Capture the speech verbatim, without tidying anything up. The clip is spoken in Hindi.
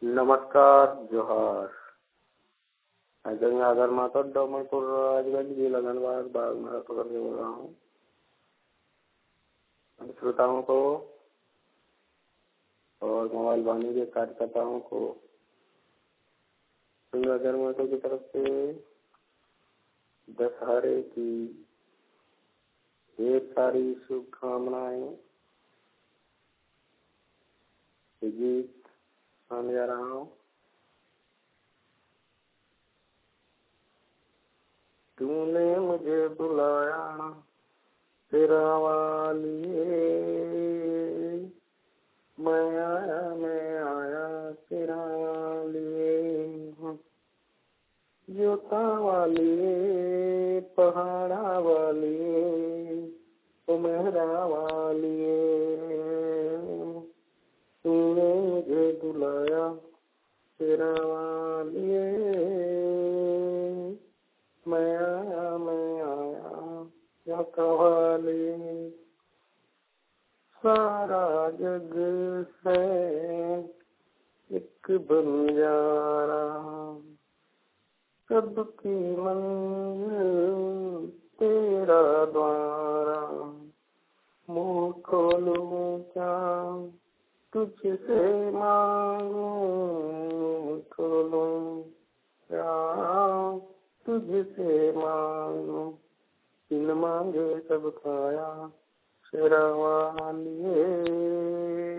नमस्कार जोहार। गंगाधर माता डोमरपुर राजगंज जिला धनबाद बाग मेरा पकड़ के बोल रहा हूँ। श्रोताओं को और मोबाइल वाणी के कार्यकर्ताओं को गंगाधर माता की तरफ से दशहरे की ढेर सारी शुभकामनाएं। गीत गाने जा रहा हूँ। तूने मुझे बुलाया तेरा वालिए, मैं आया मैं आया तेरा वालिए, जोता वालिए पहाड़ा वालिए मेहरा वालिए। तूने मुझे बुलाया तेरा वालिए, मैं आया मैं आया या कवाली। सारा जग है एक बंजारा, सबकी मंजिल तेरा द्वारा। मुँह खोलूं क्या तुझसे मांगूं, खोलूं क्या तुझसे मांगूं। बिन मांगे सब खाया शेरा वालिए,